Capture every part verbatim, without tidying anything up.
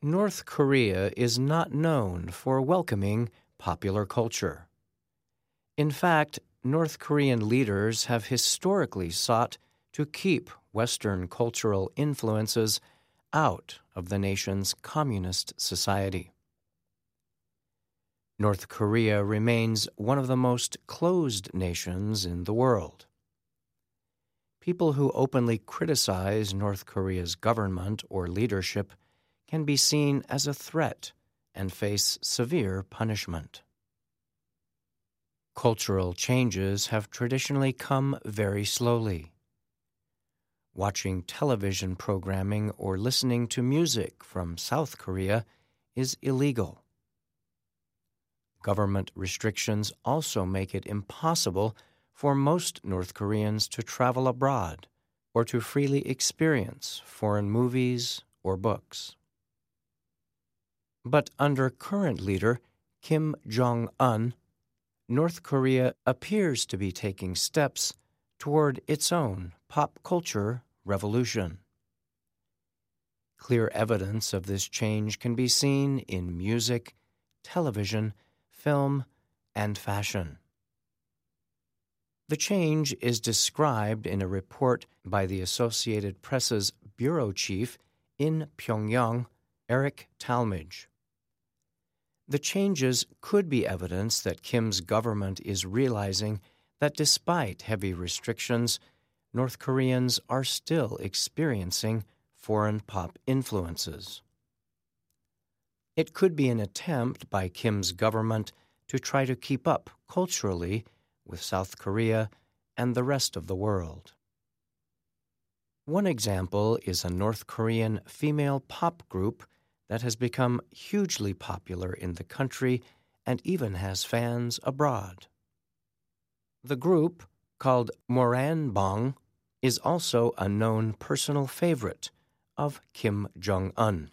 North Korea is not known for welcoming popular culture. In fact, North Korean leaders have historically sought to keep Western cultural influences out of the nation's communist society. North Korea remains one of the most closed nations in the world. People who openly criticize North Korea's government or leadership can be seen as a threat and face severe punishment. Cultural changes have traditionally come very slowly. Watching television programming or listening to music from South Korea is illegal. Government restrictions also make it impossible for most North Koreans to travel abroad or to freely experience foreign movies or books. But under current leader Kim Jong-un, North Korea appears to be taking steps toward its own pop culture revolution. Clear evidence of this change can be seen in music, television, film, and fashion. The change is described in a report by the Associated Press's bureau chief in Pyongyang, Eric Talmadge. The changes could be evidence that Kim's government is realizing that despite heavy restrictions, North Koreans are still experiencing foreign pop influences. It could be an attempt by Kim's government to try to keep up culturally with South Korea and the rest of the world. One example is a North Korean female pop group that has become hugely popular in the country and even has fans abroad. The group, called Moranbong, is also a known personal favorite of Kim Jong-un.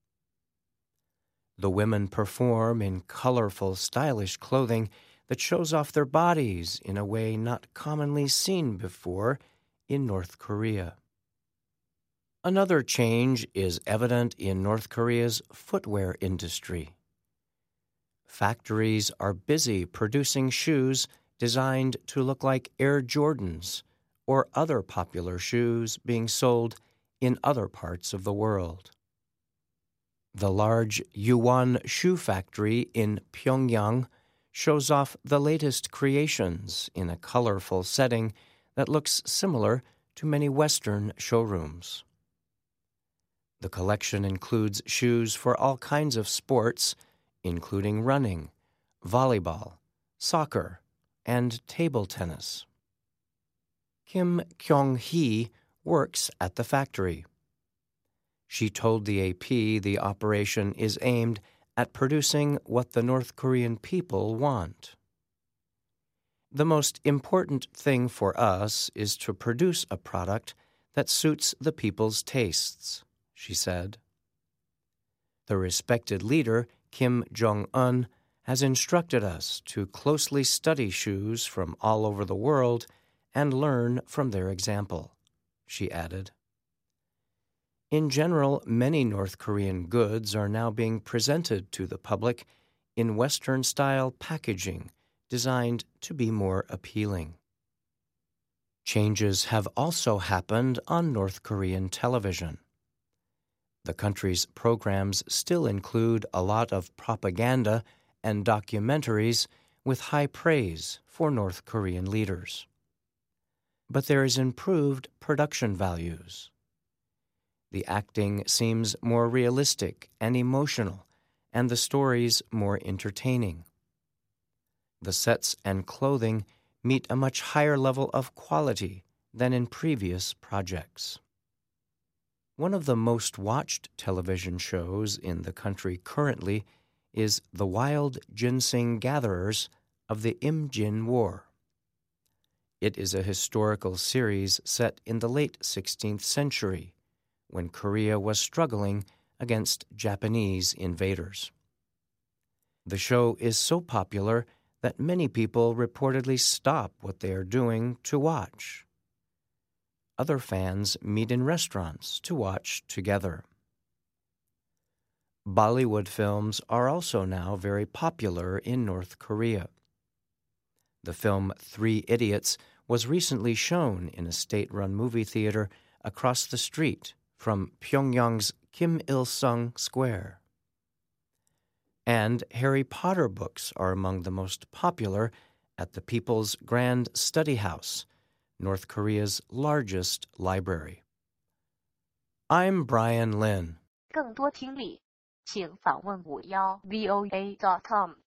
The women perform in colorful, stylish clothing that shows off their bodies in a way not commonly seen before in North Korea. Another change is evident in North Korea's footwear industry. Factories are busy producing shoes designed to look like Air Jordans or other popular shoes being sold in other parts of the world. The large Yuwon shoe factory in Pyongyang shows off the latest creations in a colorful setting that looks similar to many Western showrooms. The collection includes shoes for all kinds of sports, including running, volleyball, soccer, and table tennis. Kim Kyung-hee works at the factory. She told the A P the operation is aimed at producing what the North Korean people want. The most important thing for us is to produce a product that suits the people's tastes, she said. The respected leader, Kim Jong-un, has instructed us to closely study shoes from all over the world and learn from their example, she added. In general, many North Korean goods are now being presented to the public in Western-style packaging designed to be more appealing. Changes have also happened on North Korean television. The country's programs still include a lot of propaganda and documentaries with high praise for North Korean leaders. But there is improved production values. The acting seems more realistic and emotional, and the stories more entertaining. The sets and clothing meet a much higher level of quality than in previous projects. One of the most watched television shows in the country currently is The Wild Ginseng Gatherers of the Imjin War. It is a historical series set in the late sixteenth century, when Korea was struggling against Japanese invaders. The show is so popular that many people reportedly stop what they are doing to watch. Other fans meet in restaurants to watch together. Bollywood films are also now very popular in North Korea. The film Three Idiots was recently shown in a state-run movie theater across the street from Pyongyang's Kim Il-sung Square. And Harry Potter books are among the most popular at the People's Grand Study House, North Korea's largest library. I'm Brian Lynn. 更多听力，请访问五幺 V O A dot com。